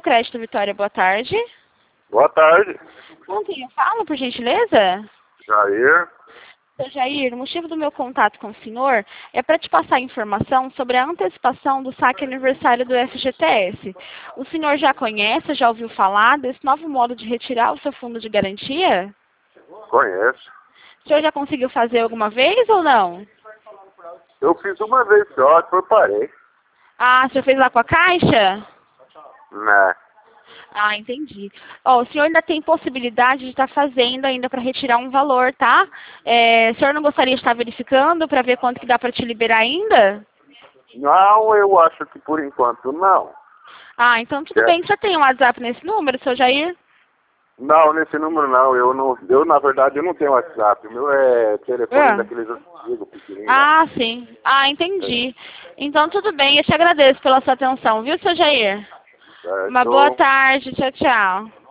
Crédito Vitória, boa tarde. Boa tarde, Com quem eu falo, por gentileza? Jair. Seu Jair, o motivo do meu contato com o senhor é para te passar informação sobre a antecipação do saque aniversário do FGTS. O senhor já conhece, já ouviu falar desse novo modo de retirar o seu fundo de garantia? Conheço. O senhor já conseguiu fazer alguma vez ou não? Eu fiz uma vez só, depois parei. Ah, o senhor fez lá com a Caixa? Né? Ah, entendi. Ó, o senhor ainda tem possibilidade de estar fazendo ainda para retirar um valor, tá? O senhor não gostaria de estar verificando para ver quanto que dá para te liberar ainda? Não, eu acho que por enquanto não. Ah, então tudo bem. Você tem um WhatsApp nesse número, seu Jair? Não, nesse número não. Eu na verdade eu não tenho WhatsApp. O meu é telefone daqueles antigos, pequenininhos. Ah, sim. Ah, entendi. Então tudo bem. Eu te agradeço pela sua atenção, viu, seu Jair? Uma boa tarde. Tchau, tchau.